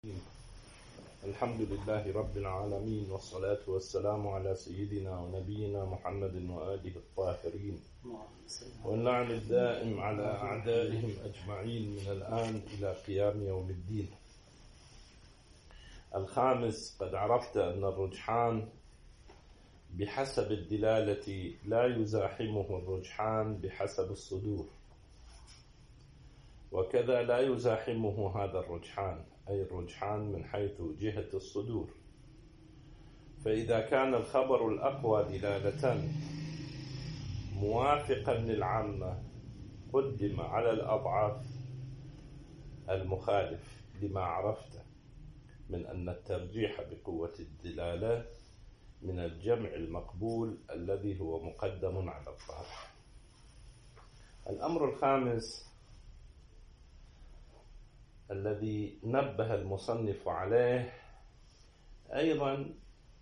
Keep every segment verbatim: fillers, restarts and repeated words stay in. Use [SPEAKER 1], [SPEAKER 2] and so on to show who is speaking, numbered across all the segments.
[SPEAKER 1] الحمد لله رب العالمين، والصلاة والسلام على سيدنا ونبينا محمد وآله الطاهرين، واللعن الدائم على أعدائهم أجمعين من الآن إلى قيام يوم الدين. الخامس: قد عرفت أن الرجحان بحسب الدلالة لا يزاحمه الرجحان بحسب الصدور، وكذا لا يزاحمه هذا الرجحان، أي الرجحان من حيث جهة الصدور. فإذا كان الخبر الأقوى دلالة موافقا للعامة قدم على الأضعف المخالف لما عرفت من أن الترجيح بقوة الدلالة من الجمع المقبول الذي هو مقدم على الضعف. الأمر الخامس الذي نبه المصنف عليه أيضا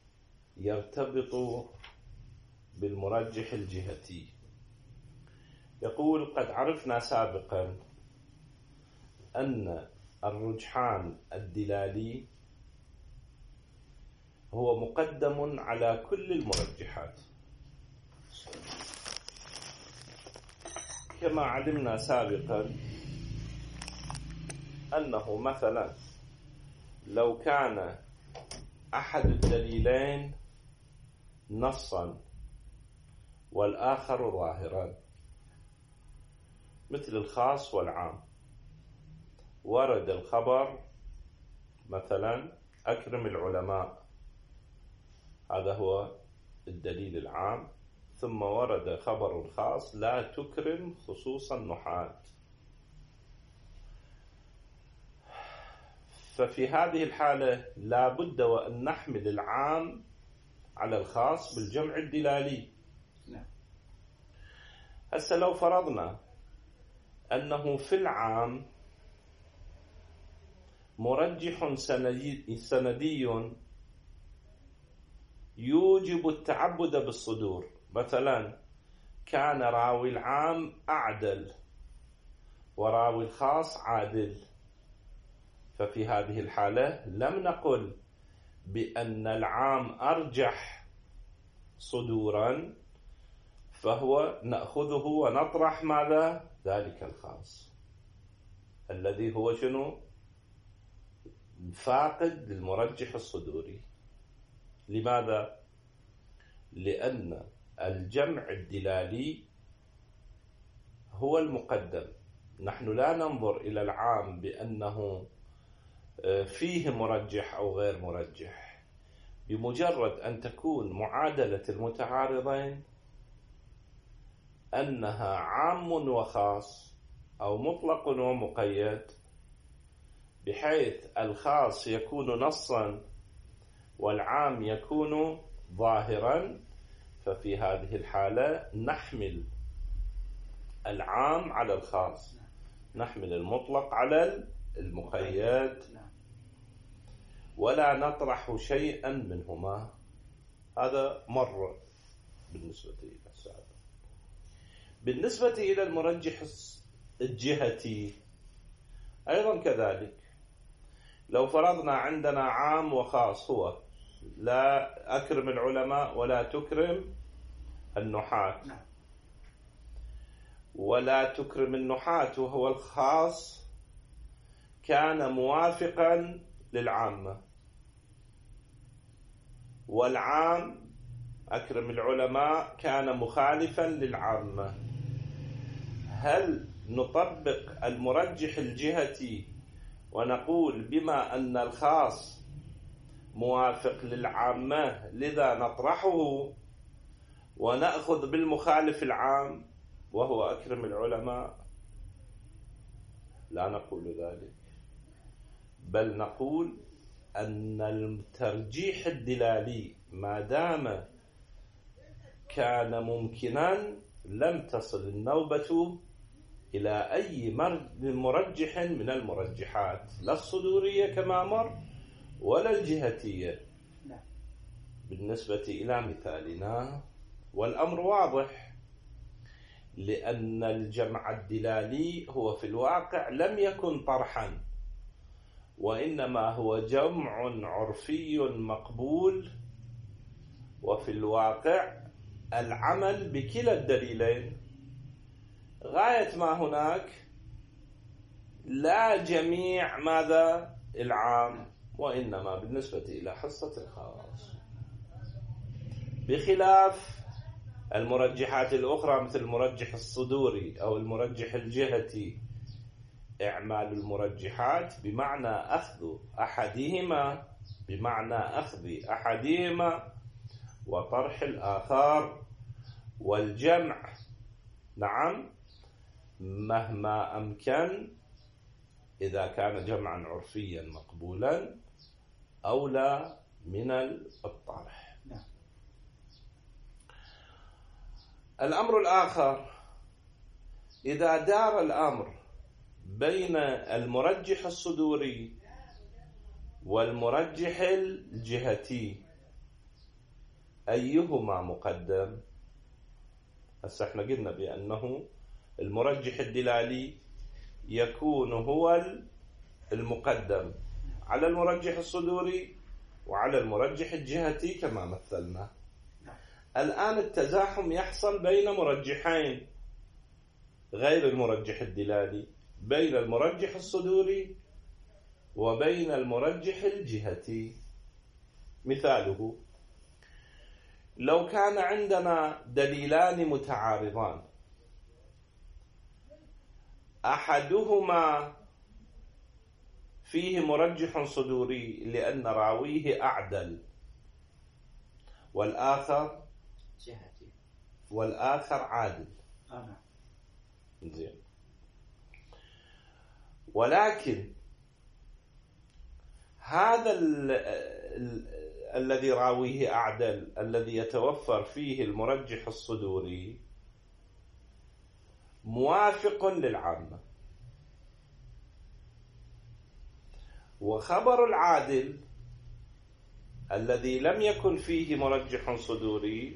[SPEAKER 1] يرتبط بالمرجح الجهتي. يقول: قد عرفنا سابقا أن الرجحان الدلالي هو مقدم على كل المرجحات، كما علمنا سابقا أنه مثلا لو كان أحد الدليلين نصا والآخر ظاهرا، مثل الخاص والعام، ورد الخبر مثلا أكرم العلماء، هذا هو الدليل العام، ثم ورد خبر الخاص لا تكرم خصوصا النحاة. ففي هذه الحالة لا بد وأن نحمل العام على الخاص بالجمع الدلالي. هسه لو فرضنا أنه في العام مرجح سندي يوجب التعبد بالصدور، مثلا كان راوي العام أعدل وراوي الخاص عادل، ففي هذه الحالة لم نقل بأن العام أرجح صدورا، فهو نأخذه ونطرح ماذا؟ ذلك الخاص الذي هو شنو؟ فاقد للمرجح الصدوري. لماذا؟ لأن الجمع الدلالي هو المقدم، نحن لا ننظر إلى العام بأنه فيه مرجح أو غير مرجح. بمجرد أن تكون معادلة المتعارضين أنها عام وخاص أو مطلق ومقيد، بحيث الخاص يكون نصا والعام يكون ظاهرا، ففي هذه الحالة نحمل العام على الخاص، نحمل المطلق على المقيد، ولا نطرح شيئا منهما. هذا مر بالنسبة إلى السابق. بالنسبة إلى المرجح الجهتي أيضا كذلك، لو فرضنا عندنا عام وخاص، هو لا أكرم العلماء ولا تكرم النحاة، ولا تكرم النحاة وهو الخاص كان موافقا للعامة، والعام أكرم العلماء كان مخالفا للعامة. هل نطبق المرجح الجهتي ونقول بما أن الخاص موافق للعامة لذا نطرحه ونأخذ بالمخالف العام وهو أكرم العلماء؟ لا نقول ذلك، بل نقول أن الترجيح الدلالي ما دام كان ممكنا لم تصل النوبة إلى أي مرجح من المرجحات، لا الصدورية كما مر ولا الجهتية بالنسبة إلى مثالنا. والأمر واضح، لأن الجمع الدلالي هو في الواقع لم يكن طرحا، وإنما هو جمع عرفي مقبول، وفي الواقع العمل بكلا الدليلين غاية ما هناك لا جميع ماذا العام، وإنما بالنسبة إلى حصة الخاص، بخلاف المرجحات الأخرى مثل المرجح الصدوري أو المرجح الجهتي. إعمال المرجحات بمعنى أخذ أحدهما بمعنى أخذ أحدهما وطرح الآخر والجمع، نعم، مهما أمكن إذا كان جمعا عرفيا مقبولا أولى من الطرح. الأمر الآخر، إذا دار الأمر بين المرجح الصدوري والمرجح الجهتي أيهما مقدم؟ هسه احنا قلنا بأنه المرجح الدلالي يكون هو المقدم على المرجح الصدوري وعلى المرجح الجهتي كما مثلنا. الآن التزاحم يحصل بين مرجحين غير المرجح الدلالي، بين المرجح الصدوري وبين المرجح الجهتي. مثاله: لو كان عندنا دليلان متعارضان، أحدهما فيه مرجح صدوري لأن راويه أعدل، والآخر
[SPEAKER 2] جهتي
[SPEAKER 1] والآخر عادل.
[SPEAKER 2] آه.
[SPEAKER 1] زين. ولكن هذا ال ال الذي راويه أعدل الذي يتوفر فيه المرجح الصدوري موافق للعامة، وخبر العادل الذي لم يكن فيه مرجح صدوري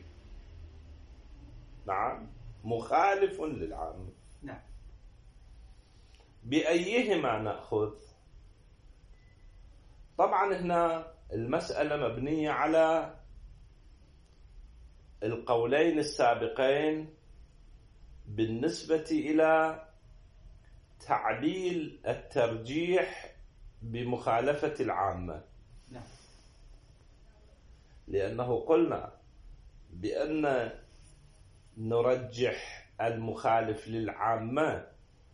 [SPEAKER 1] نعم مخالف للعامة.
[SPEAKER 2] نعم.
[SPEAKER 1] بأيهما نأخذ؟ طبعا هنا المسألة مبنية على القولين السابقين بالنسبة إلى تعليل الترجيح بمخالفة العامة.
[SPEAKER 2] نعم.
[SPEAKER 1] لأنه قلنا بأن نرجح المخالف للعامة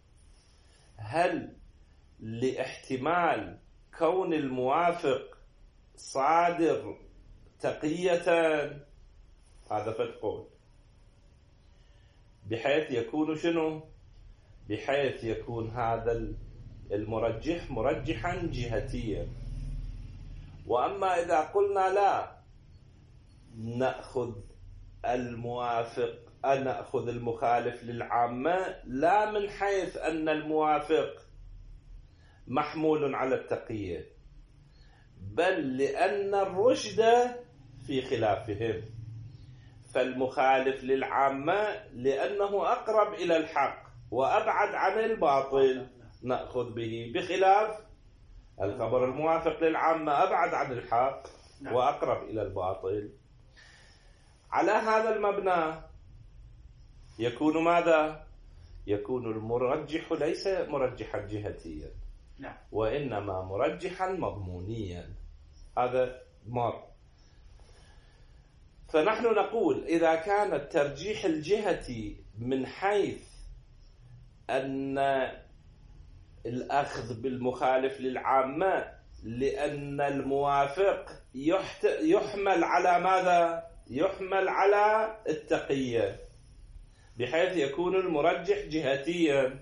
[SPEAKER 1] هل لاحتمال كون الموافق صادر تقية، هذا فتقول، بحيث يكون شنو؟ بحيث يكون هذا المرجح مرجحا جهتيا. وأما إذا قلنا لا، نأخذ الموافق أن نأخذ المخالف للعامة لا من حيث أن الموافق محمول على التقية، بل لأن الرشد في خلافهم، فالمخالف للعامة لأنه أقرب إلى الحق وأبعد عن الباطل نأخذ به، بخلاف الخبر الموافق للعامة أبعد عن الحق وأقرب إلى الباطل. على هذا المبنى يكون ماذا؟ يكون المرجح ليس مرجحا جهتيا،
[SPEAKER 2] نعم،
[SPEAKER 1] وإنما مرجحا مضمونيا. هذا مر. فنحن نقول إذا كان الترجيح الجهتي من حيث أن الأخذ بالمخالف للعامة لأن الموافق يحمل على ماذا؟ يحمل على التقية، بحيث يكون المرجح جهتيا،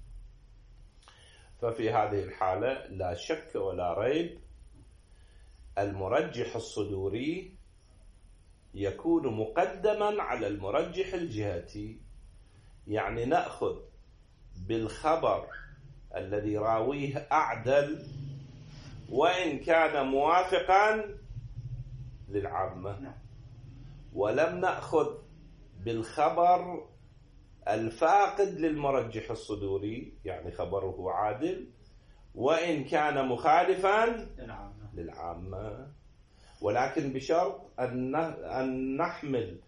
[SPEAKER 1] ففي هذه الحالة لا شك ولا ريب المرجح الصدوري يكون مقدما على المرجح الجهتي. يعني نأخذ بالخبر الذي راويه أعدل وإن كان موافقا للعامة، ولم نأخذ بالخبر الفاقد للمرجح الصدوري، يعني خبره عادل وإن كان مخالفا للعامة، ولكن بشرط أن نحمل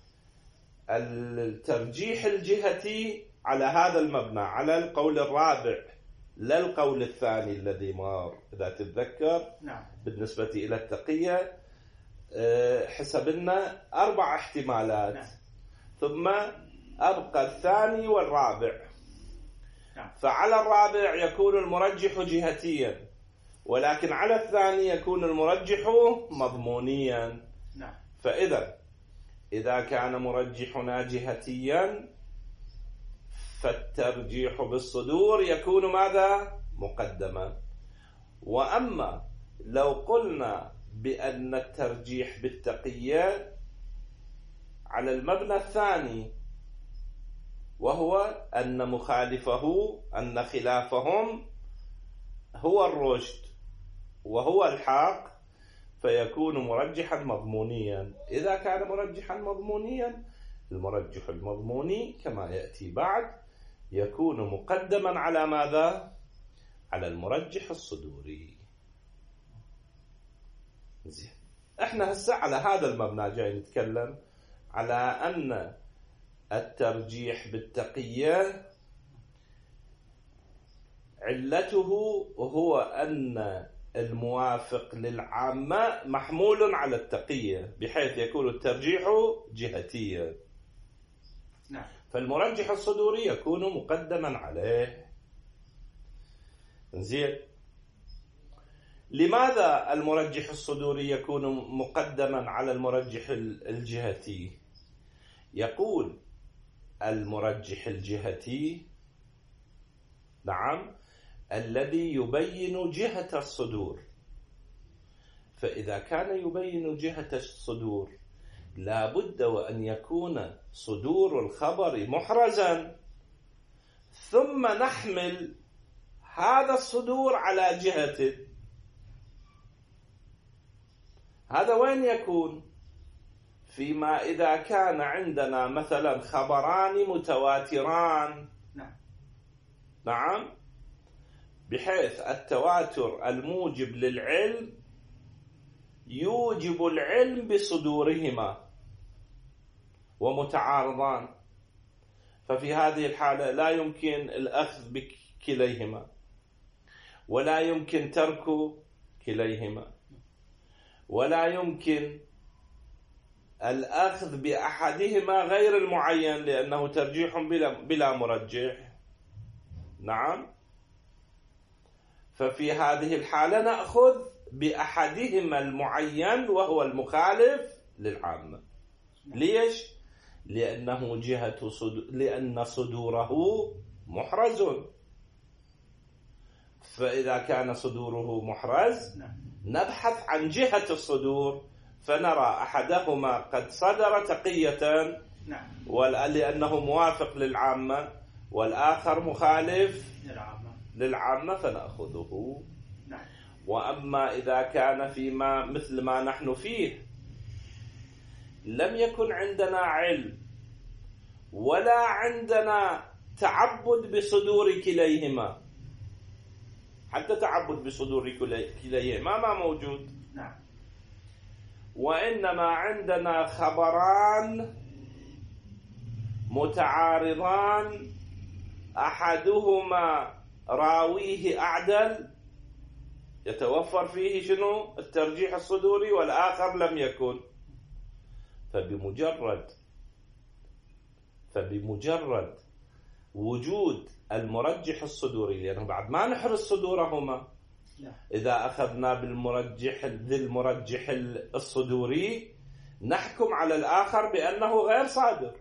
[SPEAKER 1] الترجيح الجهتي على هذا المبنى، على القول الرابع لا القول الثاني الذي مر إذا تتذكر.
[SPEAKER 2] نعم.
[SPEAKER 1] بالنسبة إلى التقية حسبنا أربع احتمالات.
[SPEAKER 2] نعم.
[SPEAKER 1] ثم أبقى الثاني والرابع.
[SPEAKER 2] نعم.
[SPEAKER 1] فعلى الرابع يكون المرجح جهتيا، ولكن على الثاني يكون المرجح مضمونيا.
[SPEAKER 2] نعم.
[SPEAKER 1] فإذا إذا كان مرجحنا جهتيا فالترجيح بالصدور يكون ماذا؟ مقدما. وأما لو قلنا بأن الترجيح بالتقية على المبنى الثاني، وهو أن مخالفه أن خلافهم هو الرشد وهو الحق، فيكون مرجحا مضمونيا. إذا كان مرجحا مضمونيا، المرجح المضموني كما يأتي بعد يكون مقدما على ماذا؟ على المرجح الصدوري. زين، احنا هسه على هذا المبنى جاي نتكلم على أن الترجيح بالتقية علته هو أن الموافق للعامة محمول على التقية، بحيث يكون الترجيح جهتيا.
[SPEAKER 2] نعم.
[SPEAKER 1] فالمرجح الصدوري يكون مقدما عليه. زين، لماذا المرجح الصدوري يكون مقدما على المرجح الجهتي؟ يقول المرجح الجهتي نعم الذي يبين جهة الصدور، فإذا كان يبين جهة الصدور لا بد وأن يكون صدور الخبر محرزا، ثم نحمل هذا الصدور على جهته. هذا وين يكون؟ فيما إذا كان عندنا مثلا خبران متواتران.
[SPEAKER 2] نعم.
[SPEAKER 1] نعم، بحيث التواتر الموجب للعلم يوجب العلم بصدورهما ومتعارضان، ففي هذه الحالة لا يمكن الأخذ بكليهما ولا يمكن ترك كليهما، ولا يمكن الأخذ بأحدهما غير المعين لأنه ترجيح بلا, بلا مرجح. نعم، ففي هذه الحالة نأخذ بأحدهما المعين وهو المخالف للعامة. ليش؟ لأنه جهة صدور، لأن صدوره محرز، فإذا كان صدوره محرز نبحث عن جهة الصدور، فنرى أحدهما قد صدر تقية لأنه موافق للعامة، والآخر مخالف للعامة فنأخذه. وأما إذا كان فيما مثل ما نحن فيه لم يكن عندنا علم ولا عندنا تعبد بصدور كليهما، حتى تعبد بصدور كليهما ما موجود،
[SPEAKER 2] نعم،
[SPEAKER 1] وإنما عندنا خبران متعارضان أحدهما راويه أعدل يتوفر فيه شنو؟ الترجيح الصدوري، والآخر لم يكن. فبمجرد فبمجرد وجود المرجح الصدوري، لأنه بعد ما نحرز صدورهما، إذا أخذنا بالمرجح ذي المرجح الصدوري نحكم على الآخر بأنه غير صادر.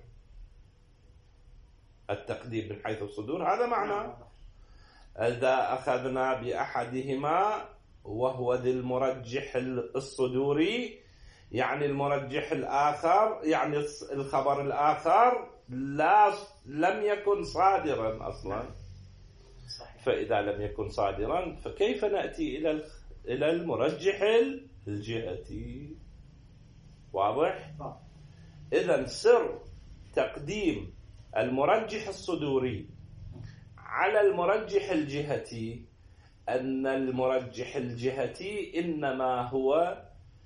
[SPEAKER 1] التقديم من حيث الصدور هذا معنى. إذا أخذنا بأحدهما وهو ذي المرجح الصدوري، يعني المرجح الآخر، يعني الخبر الآخر لا لم يكن صادرا أصلا. فإذا لم يكن صادرا فكيف نأتي إلى إلى المرجح الجهتي؟ واضح؟ إذن سر تقديم المرجح الصدوري على المرجح الجهتي أن المرجح الجهتي إنما هو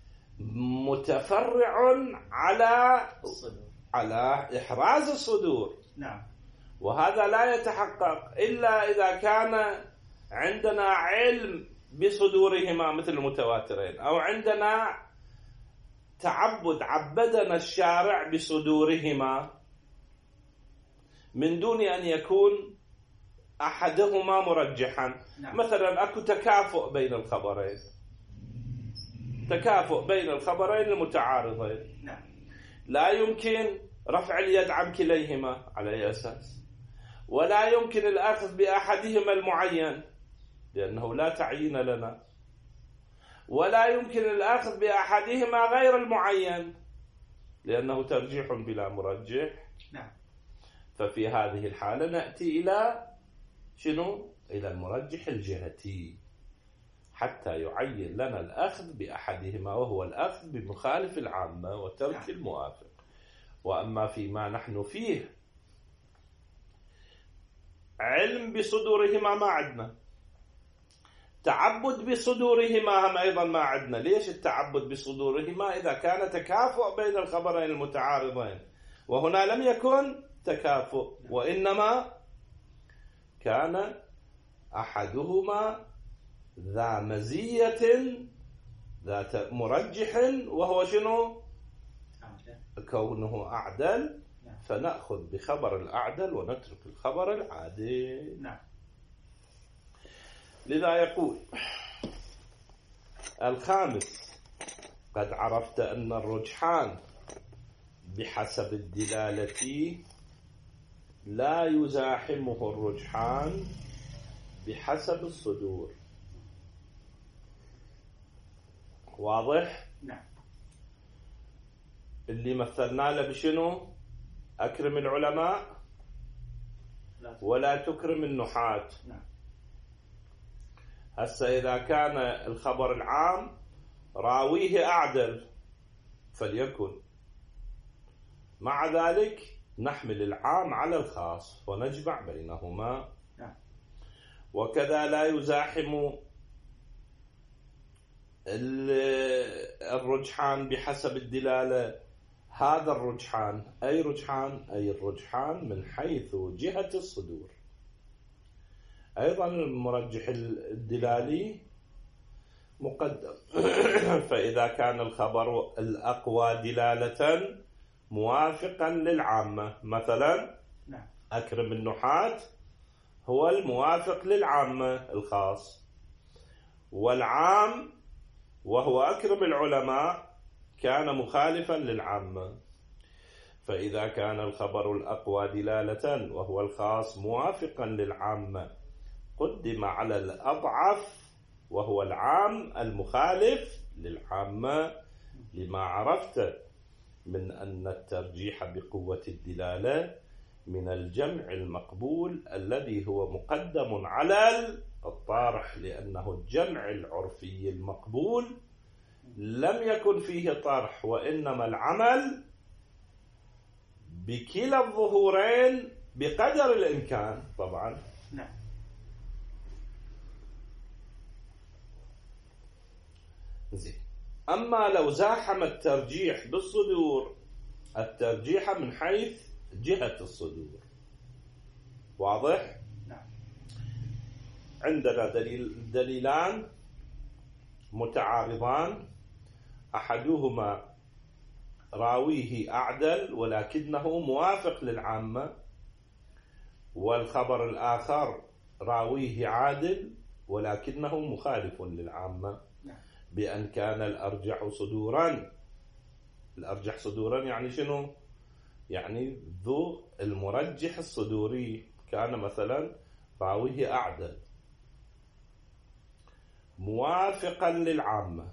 [SPEAKER 1] متفرع على على إحراز الصدور.
[SPEAKER 2] نعم.
[SPEAKER 1] وهذا لا يتحقق إلا إذا كان عندنا علم بصدورهما مثل المتواترين، أو عندنا تعبد عبدنا الشارع بصدورهما من دون أن يكون أحدهما مرجحا.
[SPEAKER 2] نعم.
[SPEAKER 1] مثلا أكو تكافؤ بين الخبرين، تكافؤ بين الخبرين المتعارضين.
[SPEAKER 2] نعم.
[SPEAKER 1] لا يمكن رفع اليد عن كليهما على أي أساس؟ ولا يمكن الأخذ بأحدهما المعين لأنه لا تعيين لنا، ولا يمكن الأخذ بأحدهما غير المعين لأنه ترجيح بلا مرجح.
[SPEAKER 2] نعم.
[SPEAKER 1] ففي هذه الحالة نأتي إلى شنو؟ إلى المرجح الجهتي حتى يعين لنا الأخذ بأحدهما، وهو الأخذ بمخالف العامة وترك الموافق. وأما فيما نحن فيه علم بصدورهما ما عندنا، تعبد بصدورهما هم أيضا ما عندنا. ليش التعبد بصدورهما؟ إذا كان تكافؤ بين الخبرين المتعارضين، وهنا لم يكن تكافؤ، وإنما كان أحدهما ذا مزية ذات مرجح، وهو شنو؟ كونه أعدل، فنأخذ بخبر الأعدل ونترك الخبر العادل.
[SPEAKER 2] نعم.
[SPEAKER 1] لذا يقول الخامس: قد عرفت أن الرجحان بحسب الدلالة لا يزاحمه الرجحان بحسب الصدور. واضح؟
[SPEAKER 2] نعم.
[SPEAKER 1] اللي مثلنا له بشنو؟ أكرم العلماء ولا تكرم النحاة.
[SPEAKER 2] نعم.
[SPEAKER 1] هسه إذا كان الخبر العام راويه أعدل فليكن، مع ذلك نحمل العام على الخاص ونجمع بينهما.
[SPEAKER 2] نعم.
[SPEAKER 1] وكذا لا يزاحم الرجحان بحسب الدلالة هذا الرجحان. أي رجحان؟ أي الرجحان من حيث جهة الصدور. أيضا المرجح الدلالي مقدم. فإذا كان الخبر الأقوى دلالة موافقا للعامة، مثلا أكرم النحاة هو الموافق للعامة الخاص، والعام وهو أكرم العلماء كان مخالفا للعامة. فإذا كان الخبر الأقوى دلالة وهو الخاص موافقا للعامة قدم على الأضعف وهو العام المخالف للعامة، لما عرفت من أن الترجيح بقوة الدلالة من الجمع المقبول الذي هو مقدم على الطارح، لأنه الجمع العرفي المقبول لم يكن فيه طرح، وإنما العمل بكلا الظهورين بقدر الإمكان طبعا.
[SPEAKER 2] نعم.
[SPEAKER 1] زين. أما لو زاحم الترجيح بالصدور، الترجيح من حيث جهة الصدور. واضح؟
[SPEAKER 2] نعم.
[SPEAKER 1] عندنا دليل دليلان متعارضان، أحدهما راويه أعدل ولكنه موافق للعامة، والخبر الآخر راويه عادل ولكنه مخالف للعامة، بأن كان الأرجح صدورا. الأرجح صدورا يعني شنو؟ يعني ذو المرجح الصدوري كان مثلا راويه أعدل موافقا للعامة،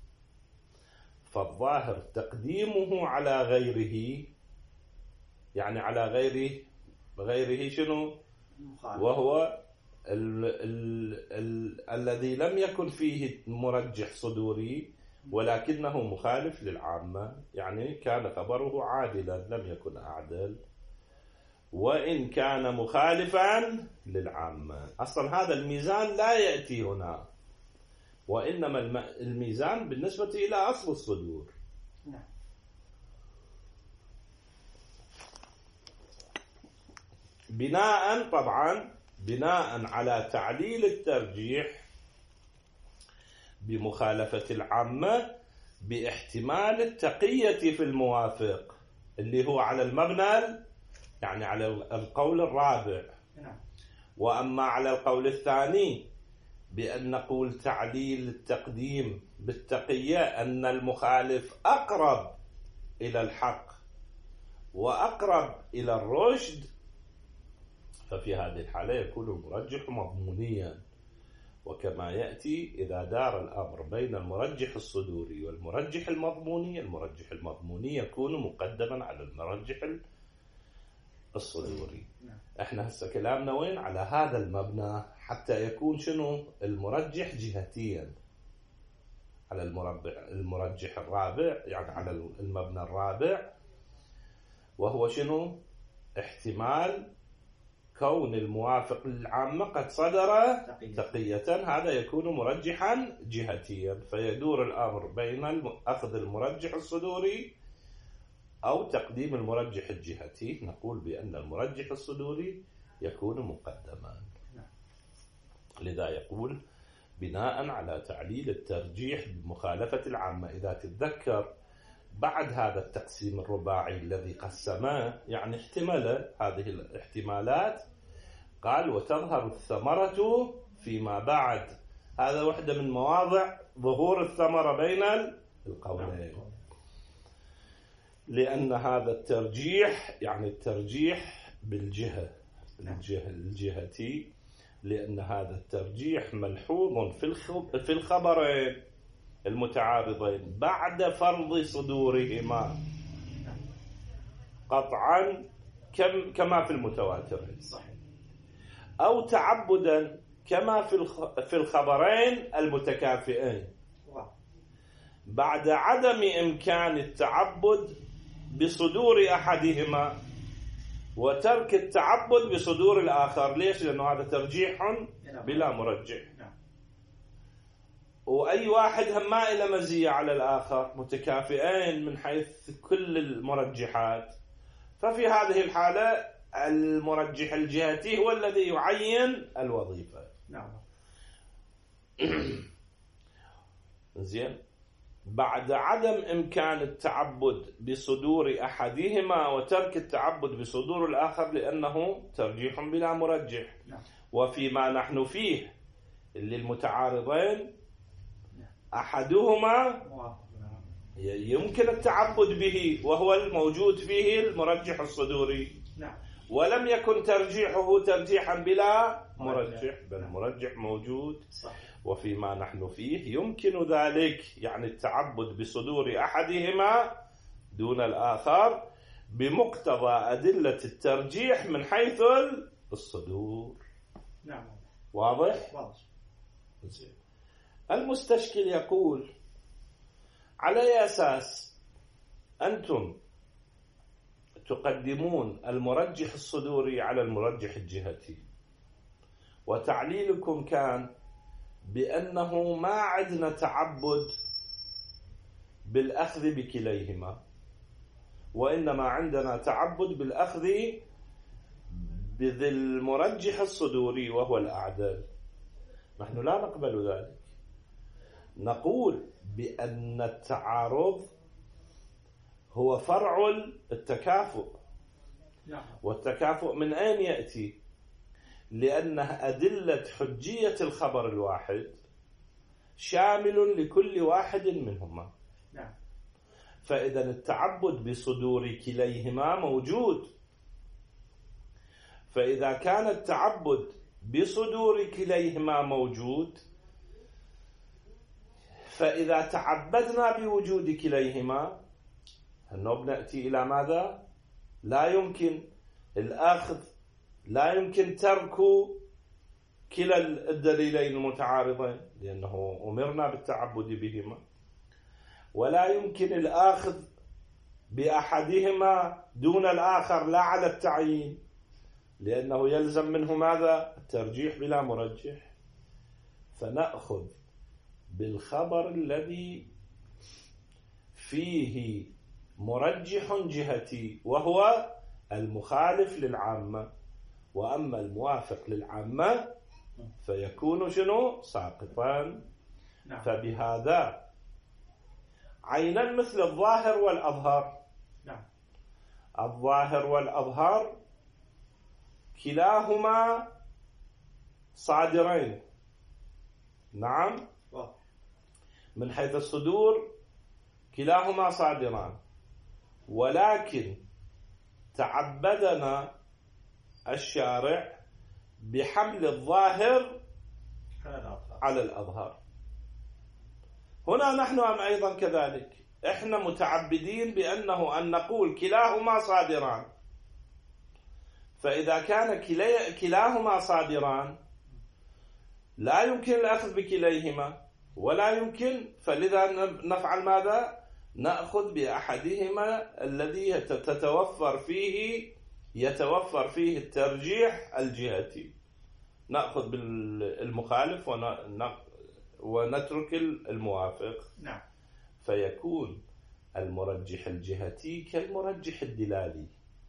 [SPEAKER 1] فالظاهر تقديمه على غيره، يعني على غيره غيره شنو؟ وهو ال ال ال الذي لم يكن فيه مرجح صدوري ولكنه مخالف للعامة، يعني كان خبره عادلا لم يكن أعدل. وإن كان مخالفا للعامة. أصلا هذا الميزان لا يأتي هنا، وإنما الميزان بالنسبة إلى أصل الصدور. بناء طبعا بناء على تعليل الترجيح بمخالفة العامة باحتمال التقية في الموافق، اللي هو على المبنى يعني على القول الرابع. وأما على القول الثاني بأن نقول تعليل التقديم بالتقية أن المخالف أقرب إلى الحق وأقرب إلى الرشد، ففي هذه الحالة يكون المرجح مضمونيا. وكما يأتي إذا دار الأمر بين المرجح الصدوري والمرجح المضموني، المرجح المضموني يكون مقدما على المرجح الصدوري. احنا هسه كلامنا وين؟ على هذا المبنى، حتى يكون شنو المرجح جهتيا على المرجح الرابع، يعني على المبنى الرابع، وهو شنو؟ احتمال كون الموافق للعامة قد صدر تقية، هذا يكون مرجحا جهتيا. فيدور الأمر بين أخذ المرجح الصدوري أو تقديم المرجح الجهتي. نقول بأن المرجح الصدوري يكون مقدما. لذا يقول بناء على تعليل الترجيح بمخالفة العامة. إذا تتذكر بعد هذا التقسيم الرباعي الذي قسمه، يعني احتمل هذه الاحتمالات، قال وتظهر الثمرة فيما بعد. هذا واحدة من مواضع ظهور الثمرة بين القولين، لأن هذا الترجيح يعني الترجيح بالجهة الجهة الجهتي، لأن هذا الترجيح ملحوظ في الخبرين المتعارضين بعد فرض صدورهما قطعا كم كما في المتواترين، أو تعبدا كما في في الخبرين المتكافئين بعد عدم إمكان التعبد بصدور أحدهما وترك التعبد بصدور الآخر. ليش؟ لأنه هذا ترجيح بلا مرجح، وأي واحد هم ما إلى مزية على الآخر، متكافئين من حيث كل المرجحات. ففي هذه الحالة المرجح الجهتي هو الذي يعين الوظيفة.
[SPEAKER 2] نعم.
[SPEAKER 1] زين. بعد عدم إمكان التعبد بصدور أحدهما وترك التعبد بصدور الآخر، لأنه ترجيح بلا مرجح.
[SPEAKER 2] نعم.
[SPEAKER 1] وفيما نحن فيه اللي المتعارضين أحدهما يمكن التعبد به وهو الموجود فيه المرجح الصدوري.
[SPEAKER 2] نعم.
[SPEAKER 1] ولم يكن ترجيحه ترجيحا بلا مرجح، بل مرجح موجود.
[SPEAKER 2] صح.
[SPEAKER 1] وفيما نحن فيه يمكن ذلك، يعني التعبد بصدور أحدهما دون الآخر بمقتضى أدلة الترجيح من حيث الصدور.
[SPEAKER 2] نعم.
[SPEAKER 1] واضح؟
[SPEAKER 2] واضح.
[SPEAKER 1] زين. المستشكل يقول على أي أساس أنتم تقدمون المرجح الصدوري على المرجح الجهتي، وتعليلكم كان بأنه ما عندنا تعبد بالأخذ بكليهما، وإنما عندنا تعبد بالأخذ بذي المرجح الصدوري وهو الأعدل. نحن لا نقبل ذلك. نقول بأن التعارض هو فرع التكافؤ. والتكافؤ من أين يأتي؟ لأنه أدلة حجية الخبر الواحد شامل لكل واحد منهما. فإذا التعبد بصدور كليهما موجود. فإذا كان التعبد بصدور كليهما موجود، فإذا تعبدنا بوجود كليهما هنو نأتي إلى ماذا؟ لا يمكن الأخذ، لا يمكن ترك كلا الدليلين المتعارضين لأنه أمرنا بالتعبد بهما، ولا يمكن الأخذ بأحدهما دون الآخر لا على التعيين لأنه يلزم منه ماذا؟ الترجيح بلا مرجح. فنأخذ بالخبر الذي فيه مرجح جهتي وهو المخالف للعامة، وأما الموافق للعامة فيكون شنو؟ ساقطا.
[SPEAKER 2] نعم.
[SPEAKER 1] فبهذا عينا مثل الظاهر والأظهر.
[SPEAKER 2] نعم.
[SPEAKER 1] الظاهر والأظهر كلاهما صادرين. نعم. من حيث الصدور كلاهما صادران، ولكن تعبدنا الشارع بحمل الظاهر على الأظهر. هنا نحن أم أيضا كذلك إحنا متعبدين بأنه أن نقول كلاهما صادران. فإذا كان كلاهما صادران لا يمكن الأخذ بكليهما ولا يمكن، فلذا نفعل ماذا؟ نأخذ بأحدهما الذي تتوفر فيه يتوفر فيه الترجيح الجهتي، نأخذ بالمخالف ونترك الموافق.
[SPEAKER 2] نعم.
[SPEAKER 1] فيكون المرجح الجهتي كالمرجح الدلالي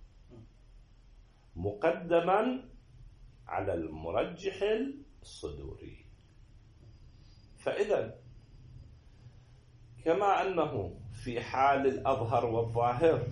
[SPEAKER 1] مقدما على المرجح الصدوري. فإذا كما أنه في حال الأظهر والظاهر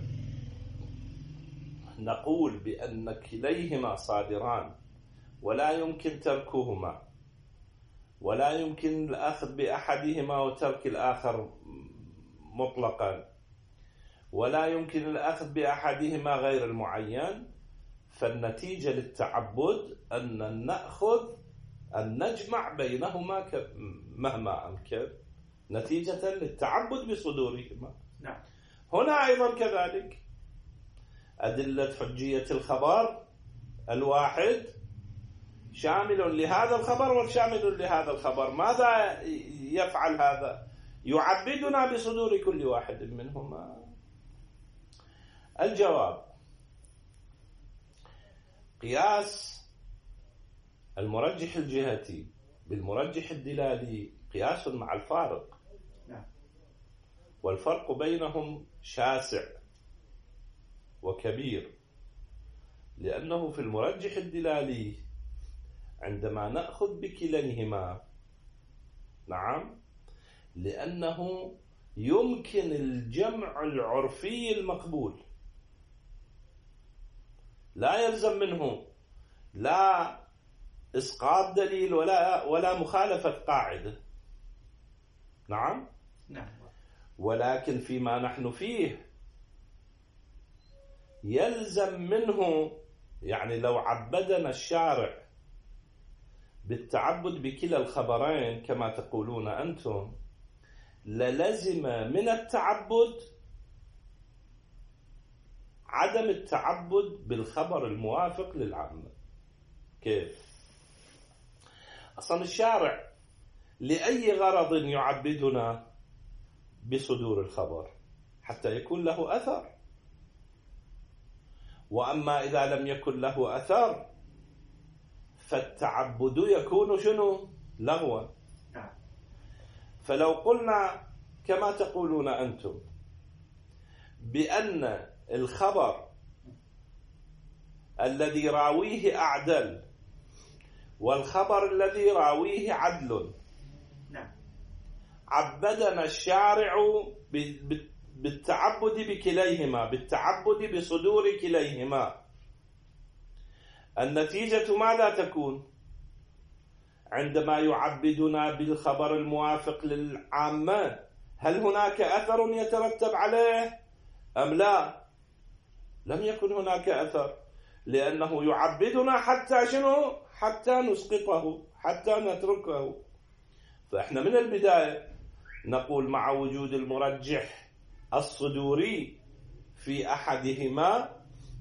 [SPEAKER 1] نقول بأن كليهما صادران ولا يمكن تركهما، ولا يمكن الأخذ بأحدهما وترك الآخر مطلقا، ولا يمكن الأخذ بأحدهما غير المعين، فالنتيجة للتعبد أن نأخذ أن نجمع بينهما مهما أمكن نتيجة للتعبد بصدورهما.
[SPEAKER 2] نعم.
[SPEAKER 1] هنا أيضا كذلك أدلة حجية الخبر الواحد شامل لهذا الخبر وشامل لهذا الخبر. ماذا يفعل هذا؟ يعبدنا بصدور كل واحد منهما. الجواب: قياس المرجح الجهتي بالمرجح الدلالي قياس مع الفارق، والفرق بينهم شاسع وكبير، لأنه في المرجح الدلالي عندما نأخذ بكليهما، نعم، لأنه يمكن الجمع العرفي المقبول، لا يلزم منه لا إسقاط دليل ولا ولا مخالفة قاعدة. نعم.
[SPEAKER 2] نعم.
[SPEAKER 1] ولكن فيما نحن فيه يلزم منه، يعني لو عبدنا الشارع بالتعبد بكلا الخبرين كما تقولون أنتم، للزم من التعبد عدم التعبد بالخبر الموافق للعامة. كيف؟ أصلا الشارع لأي غرض يعبدنا بصدور الخبر؟ حتى يكون له أثر. وأما إذا لم يكن له أثر فالتعبد يكون شنو؟ لغوا. فلو قلنا كما تقولون أنتم بأن الخبر الذي راويه أعدل والخبر الذي راويه عدل، عبدنا الشارع بالتعبد بكليهما، بالتعبد بصدور كليهما، النتيجة ماذا تكون؟ عندما يعبدنا بالخبر الموافق للعامة هل هناك أثر يترتب عليه أم لا؟ لم يكن هناك أثر، لأنه يعبدنا حتى شنو؟ حتى نسقطه، حتى نتركه. فإحنا من البداية نقول مع وجود المرجح الصدوري في أحدهما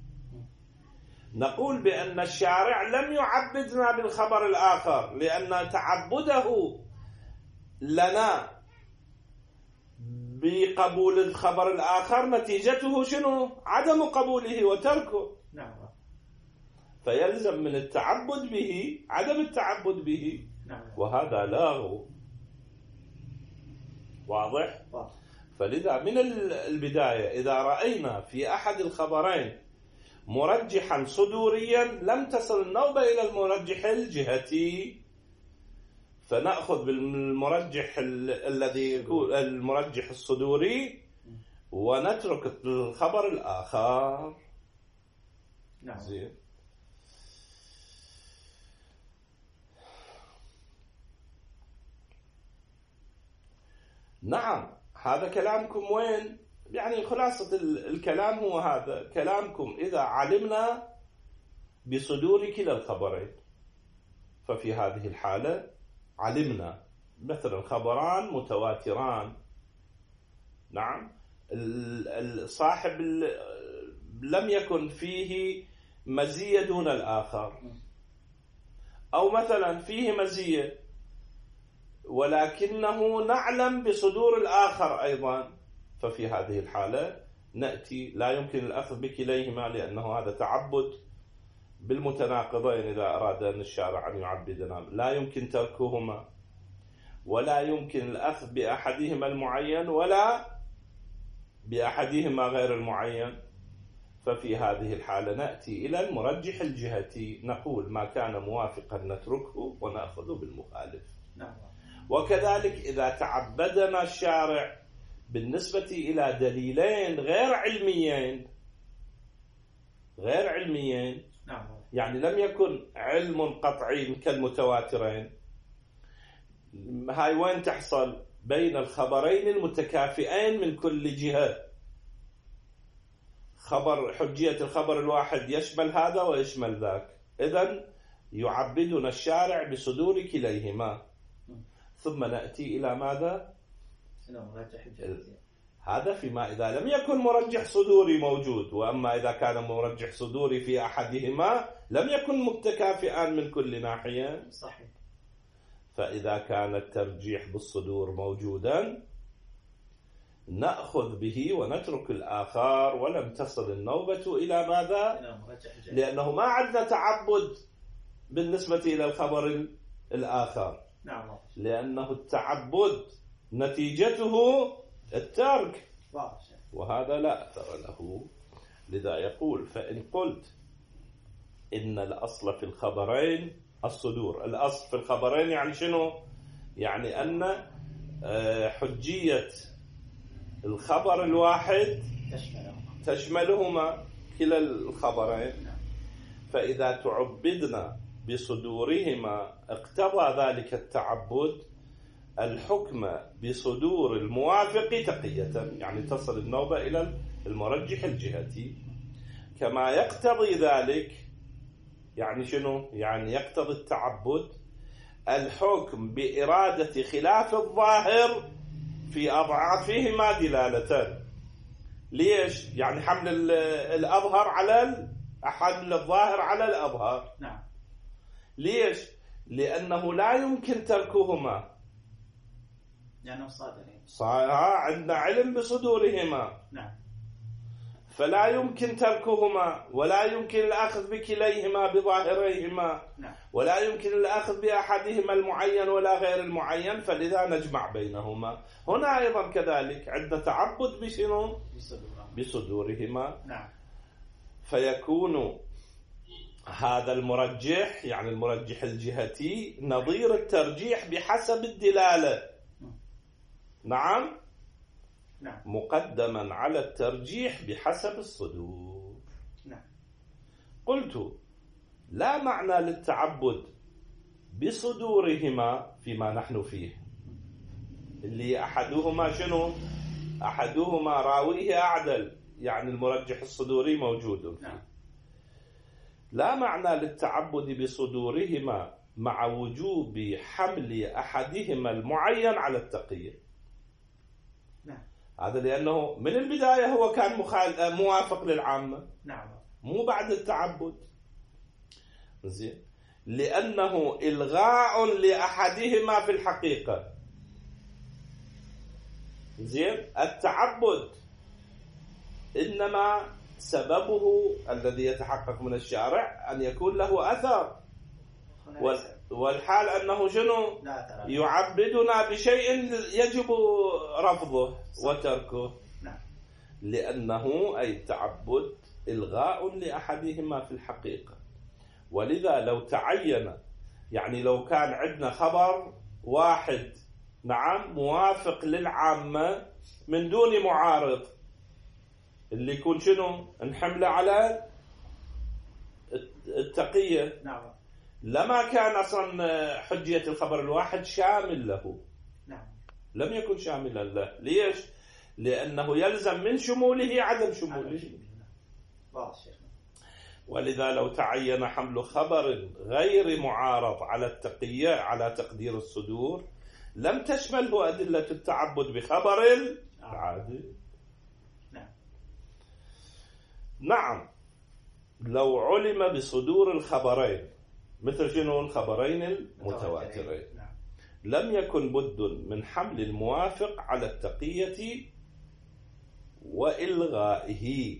[SPEAKER 1] نقول بأن الشارع لم يعبدنا بالخبر الآخر، لأن تعبده لنا بقبول الخبر الآخر نتيجته شنو؟ عدم قبوله وتركه.
[SPEAKER 2] نعم.
[SPEAKER 1] فيلزم من التعبد به عدم التعبد به، وهذا لاغو. واضح؟ فلذا من البداية إذا رأينا في أحد الخبرين مرجحا صدوريا لم تصل النوبة إلى المرجح الجهتي، فنأخذ بالمرجح الذي يكون المرجح الصدوري ونترك الخبر الآخر.
[SPEAKER 2] نعم.
[SPEAKER 1] زين. نعم، هذا كلامكم وين؟ يعني خلاصة الكلام هو هذا كلامكم. إذا علمنا بصدور كلا الخبرين ففي هذه الحالة علمنا مثلا خبران متواتران، نعم، الصاحب لم يكن فيه مزية دون الآخر، أو مثلا فيه مزية ولكنه نعلم بصدور الآخر أيضا، ففي هذه الحالة نأتي لا يمكن الأخذ بكليهما لأنه هذا تعبد بالمتناقضين. إذا أراد أن الشارع أن يعبدنا لا يمكن تركهما، ولا يمكن الأخذ بأحدهما المعين ولا بأحدهما غير المعين، ففي هذه الحالة نأتي إلى المرجح الجهتي، نقول ما كان موافقا نتركه ونأخذ بالمخالف. وكذلك إذا تعبدنا الشارع بالنسبة إلى دليلين غير علميين غير علميين يعني لم يكن علم قطعي كالمتواترين، هاي وين تحصل؟ بين الخبرين المتكافئين من كل جهة. خبر حجية الخبر الواحد يشمل هذا ويشمل ذاك، إذن يعبدنا الشارع بصدور كليهما. ثم نأتي إلى ماذا؟ هذا فيما إذا لم يكن مرجح صدوري موجود، وأما إذا كان مرجح صدوري في أحدهما لم يكن متكافئا من كل ناحية.
[SPEAKER 2] صحيح.
[SPEAKER 1] فإذا كان الترجيح بالصدور موجودا نأخذ به ونترك الآخر، ولم تصل النوبة إلى ماذا؟ لأنه ما عندنا تعبد بالنسبة إلى الخبر الآخر،
[SPEAKER 2] نعم.
[SPEAKER 1] لأنه التعبد نتيجته الترك، وهذا لا أثر له. لذا يقول فإن قلت إن الأصل في الخبرين الصدور. الأصل في الخبرين يعني شنو؟ يعني أن حجية الخبر الواحد تشملهما كلا الخبرين، فإذا تعبدنا بصدورهما اقتضى ذلك التعبد الحكم بصدور الموافق تقية، يعني تصل النوبة إلى المرجح الجهتي، كما يقتضي ذلك. يعني شنو؟ يعني يقتضي التعبد الحكم بإرادة خلاف الظاهر في أضعافهما دلالة. ليش؟ يعني حمل الأظهر على حمل الظاهر على الأظهر.
[SPEAKER 2] نعم.
[SPEAKER 1] ليش؟ لأنه لا يمكن تركهما،
[SPEAKER 2] لأنه صادرين.
[SPEAKER 1] عندنا علم بصدورهما.
[SPEAKER 2] نعم.
[SPEAKER 1] فلا يمكن تركهما، ولا يمكن الأخذ بكليهما بظاهريهما.
[SPEAKER 2] نعم.
[SPEAKER 1] ولا يمكن الأخذ بأحدهما المعين ولا غير المعين، فلذا نجمع بينهما. هنا أيضا كذلك عندنا تعبد بشنو؟ بصدورهما.
[SPEAKER 2] نعم.
[SPEAKER 1] فيكون هذا المرجح يعني المرجح الجهتي نظير الترجيح بحسب الدلالة. نعم.
[SPEAKER 2] نعم.
[SPEAKER 1] مقدما على الترجيح بحسب الصدور.
[SPEAKER 2] نعم.
[SPEAKER 1] قلت لا معنى للتعبد بصدورهما فيما نحن فيه، اللي أحدهما شنو؟ أحدهما راويه أعدل، يعني المرجح الصدوري موجود فيه.
[SPEAKER 2] نعم.
[SPEAKER 1] لا معنى للتعبد بصدورهما مع وجوب حمل أحدهما المعين على التقية.
[SPEAKER 2] نعم.
[SPEAKER 1] هذا لأنه من البداية هو كان مخال... موافق للعامة.
[SPEAKER 2] نعم.
[SPEAKER 1] مو بعد التعبد. زين. لأنه إلغاء لأحدهما في الحقيقة. زين. التعبد إنما سببه الذي يتحقق من الشارع أن يكون له أثر، والحال أنه شنو يعبدنا بشيء يجب رفضه وتركه، لأنه أي التعبد إلغاء لأحدهما في الحقيقة. ولذا لو تعين، يعني لو كان عندنا خبر واحد نعم موافق للعامة من دون معارض، اللي يكون شنو نحمله على التقية،
[SPEAKER 2] نعم،
[SPEAKER 1] لما كان أصلا حجية الخبر الواحد شامل له،
[SPEAKER 2] نعم،
[SPEAKER 1] لم يكن شاملا له. ليش؟ لأنه يلزم من شموله عدم شموله. ولذا لو تعين حمل خبر غير معارض على التقية على تقدير الصدور لم تشمله أدلة التعبد بخبر العادل.
[SPEAKER 2] نعم.
[SPEAKER 1] نعم، لو علم بصدور الخبرين مثل شنو الخبرين المتواترين لم يكن بد من حمل الموافق على التقية وإلغائه.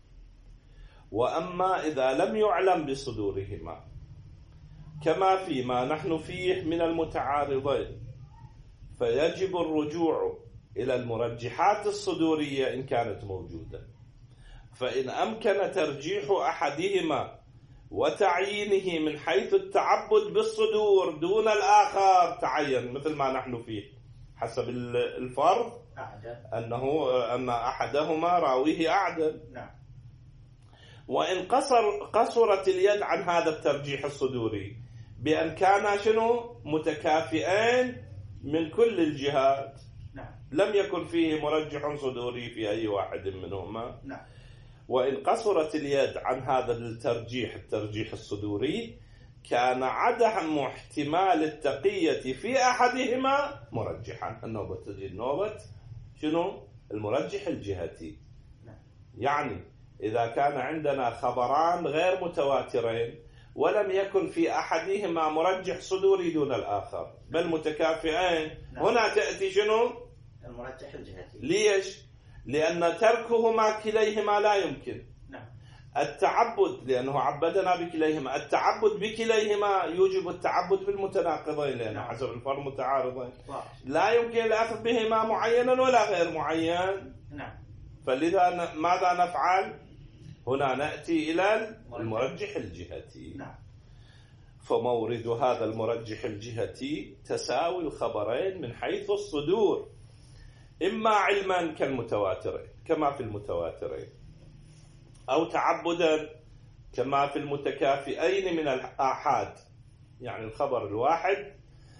[SPEAKER 1] وأما إذا لم يعلم بصدورهما كما فيما نحن فيه من المتعارضين فيجب الرجوع إلى المرجحات الصدورية إن كانت موجودة، فإن أمكن ترجيح أحدهما وتعيينه من حيث التعبد بالصدور دون الآخر تعين، مثل ما نحن فيه حسب الفرض أنه أن أحدهما راويه أعدل.
[SPEAKER 2] نعم.
[SPEAKER 1] وإن قصر قصرت اليد عن هذا الترجيح الصدوري بأن كانا شنو متكافئين من كل الجهات،
[SPEAKER 2] نعم،
[SPEAKER 1] لم يكن فيه مرجح صدوري في أي واحد منهما.
[SPEAKER 2] نعم.
[SPEAKER 1] وإن قصرت اليد عن هذا الترجيح الترجيح الصدوري كان عدم احتمال التقية في أحدهما مرجحا. النوبة تجي نوبة شنو المرجح الجهتي.
[SPEAKER 2] نعم.
[SPEAKER 1] يعني إذا كان عندنا خبران غير متواترين ولم يكن في أحدهما مرجح صدوري دون الآخر بل متكافئين،
[SPEAKER 2] نعم،
[SPEAKER 1] هنا تأتي شنو
[SPEAKER 2] المرجح الجهتي.
[SPEAKER 1] ليش؟ لأن تركهما كليهما لا يمكن.
[SPEAKER 2] نعم.
[SPEAKER 1] التعبد لأنه عبدنا بكليهما، التعبد بكليهما يوجب التعبد بالمتناقضين لأن
[SPEAKER 2] نعم،
[SPEAKER 1] حسب الفرض متعارضين،
[SPEAKER 2] واضح.
[SPEAKER 1] لا يمكن الأخذ بهما معينا ولا غير معين.
[SPEAKER 2] نعم.
[SPEAKER 1] فلذا ماذا نفعل؟ هنا نأتي إلى المرجح الجهتي.
[SPEAKER 2] نعم.
[SPEAKER 1] فمورد هذا المرجح الجهتي تساوي الخبرين من حيث الصدور، إما علما كالمتواترين كما في المتواترين، أو تعبدا كما في المتكافئين من الآحاد، يعني الخبر الواحد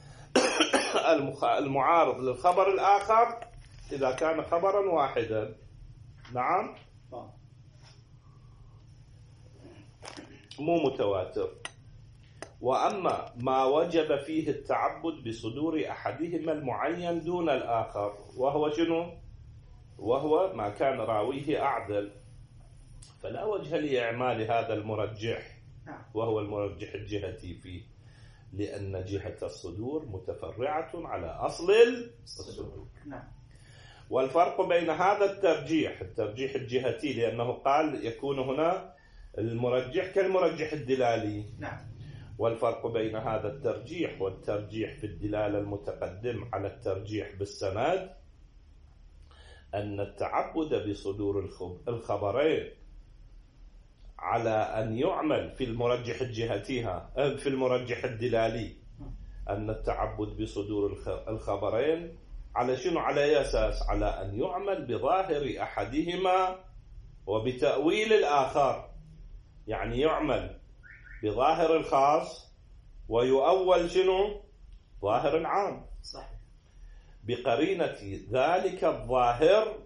[SPEAKER 1] المعارض للخبر الآخر إذا كان خبرا واحدا. نعم، مو متواتر. وأما ما وجب فيه التعبد بصدور أحدهما المعين دون الآخر وهو شنو؟ وهو ما كان راويه أعدل، فلا وجه لإعمال هذا المرجح وهو المرجح الجهتي فيه، لأن جهة الصدور متفرعة على أصل الصدور. والفرق بين هذا الترجيح الترجيح الجهتي لأنه قال يكون هنا المرجح كالمرجح الدلالي.
[SPEAKER 2] نعم.
[SPEAKER 1] والفرق بين هذا الترجيح والترجيح في الدلالة المتقدم على الترجيح بالسند أن التعبد بصدور الخبرين على أن يعمل في المرجح الجهتيها في المرجح الدلالي، أن التعبد بصدور الخبرين على شنو؟ على أي أساس؟ على أن يعمل بظاهر أحدهما وبتأويل الآخر، يعني يعمل بظاهر الخاص ويؤول شنو؟ ظاهر العام.
[SPEAKER 2] صح.
[SPEAKER 1] بقرينة ذلك الظاهر،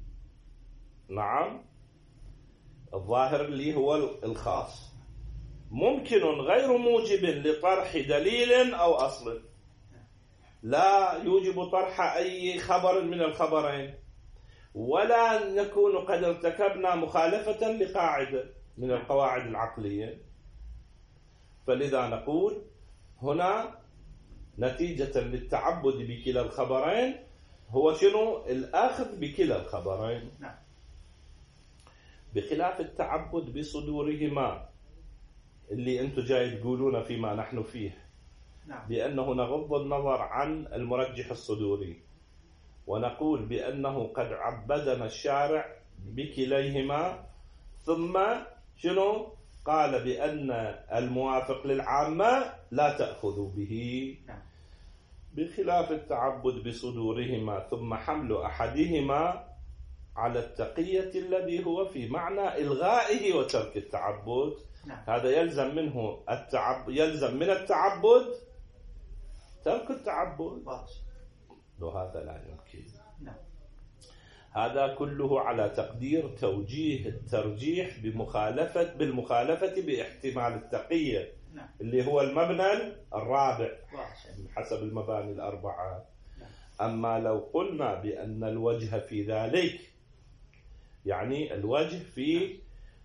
[SPEAKER 1] نعم، الظاهر اللي هو الخاص ممكن غير موجب لطرح دليل أو أصل، لا يوجب طرح أي خبر من الخبرين، ولا نكون قد ارتكبنا مخالفة لقاعدة من القواعد العقلية. فلذا نقول هنا نتيجة للتعبد بكلا الخبرين هو شنو؟ الأخذ بكلا الخبرين.
[SPEAKER 2] نعم.
[SPEAKER 1] بخلاف التعبد بصدورهما اللي أنتم جاي تقولون فيما نحن فيه،
[SPEAKER 2] نعم.
[SPEAKER 1] بأنه نغض النظر عن المرجح الصدوري ونقول بأنه قد عبدنا الشارع بكليهما، ثم شنو قال بأن الموافق للعامة لا تأخذوا به.
[SPEAKER 2] نعم.
[SPEAKER 1] بخلاف التعبد بصدورهما ثم حمل أحدهما على التقية الذي هو في معنى إلغائه وترك التعبد.
[SPEAKER 2] نعم.
[SPEAKER 1] هذا يلزم منه التعب يلزم من التعبد ترك التعبد، وهذا لا يمكن.
[SPEAKER 2] نعم.
[SPEAKER 1] هذا كله على تقدير توجيه الترجيح بمخالفة بالمخالفة باحتمال التقية.
[SPEAKER 2] نعم.
[SPEAKER 1] اللي هو المبنى الرابع
[SPEAKER 2] واضح.
[SPEAKER 1] حسب المباني الأربعة.
[SPEAKER 2] نعم.
[SPEAKER 1] أما لو قلنا بأن الوجه في ذلك، يعني الوجه في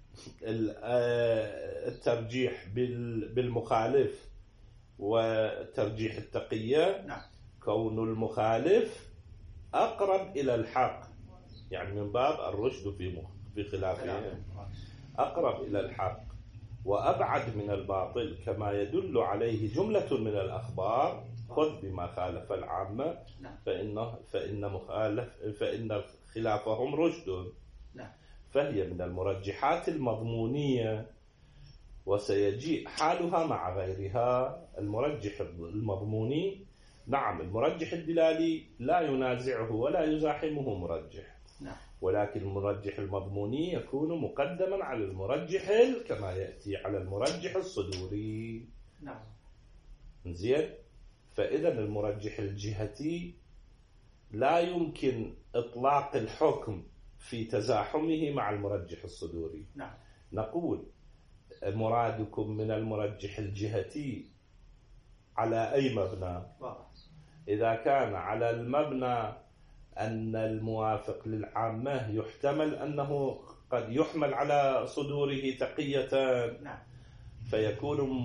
[SPEAKER 1] الترجيح بالمخالف وترجيح التقية،
[SPEAKER 2] نعم.
[SPEAKER 1] كون المخالف أقرب إلى الحق، يعني من باب الرشد في في خلافه، أقرب إلى الحق وأبعد من الباطل، كما يدل عليه جملة من الأخبار. خذ بما خالف العامة فإنه فإن مخالف فإن خلافهم رشد، فهي من المرجحات المضمونية، وسيجيء حالها مع غيرها. المرجح المضموني، نعم، المرجح الدلالي لا ينازعه ولا يزاحمه مرجح، ولكن المرجح المضموني يكون مقدما على المرجح كما يأتي على المرجح الصدوري.
[SPEAKER 2] نعم.
[SPEAKER 1] زين. فإذا المرجح الجهتي لا يمكن إطلاق الحكم في تزاحمه مع المرجح الصدوري.
[SPEAKER 2] نعم.
[SPEAKER 1] نقول مرادكم من المرجح الجهتي على أي مبنى؟ إذا كان على المبنى أن الموافق للعامة يحتمل أنه قد يحمل على صدوره تقية،
[SPEAKER 2] نعم.
[SPEAKER 1] فيكون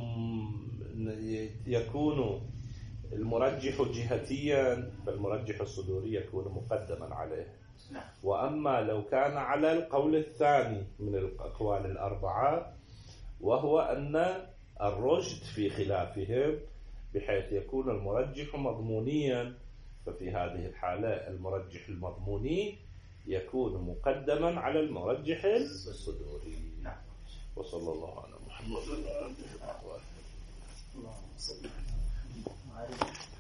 [SPEAKER 1] يكون المرجح جهتيا، فالمرجح الصدوري يكون مقدما عليه.
[SPEAKER 2] نعم.
[SPEAKER 1] وأما لو كان على القول الثاني من الأقوال الأربعة، وهو أن الرشد في خلافهم بحيث يكون المرجح مضمونيا، ففي هذه الحالة المرجح المضموني يكون مقدما على المرجح الصدوري.
[SPEAKER 2] نعم.
[SPEAKER 1] وصلى الله على محمد وعلى آله وصحبه.
[SPEAKER 2] اللهم صل على محمد.